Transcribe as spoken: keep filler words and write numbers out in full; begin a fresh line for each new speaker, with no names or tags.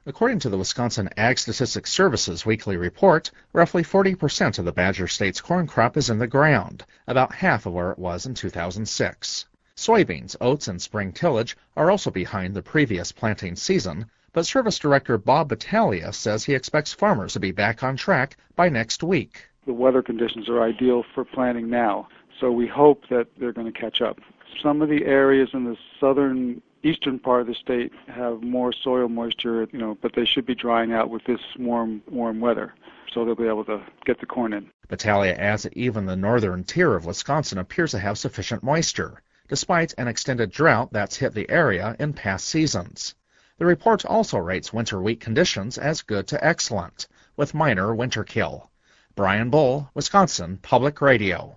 According to the Wisconsin Ag Statistics Service's weekly report, roughly forty percent of the Badger State's corn crop is in the ground, about half of where it was in two thousand six. Soybeans, oats, and spring tillage are also behind the previous planting season, but Service Director Bob Battaglia says he expects farmers to be back on track by next week.
The weather conditions are ideal for planting now, so we hope that they're going to catch up. Some of the areas in the southern eastern part of the state have more soil moisture, you know, but they should be drying out with this warm, warm weather, so they'll be able to get the corn in.
Battaglia adds that even the northern tier of Wisconsin appears to have sufficient moisture, despite an extended drought that's hit the area in past seasons. The report also rates winter wheat conditions as good to excellent, with minor winter kill. Brian Bull, Wisconsin Public Radio.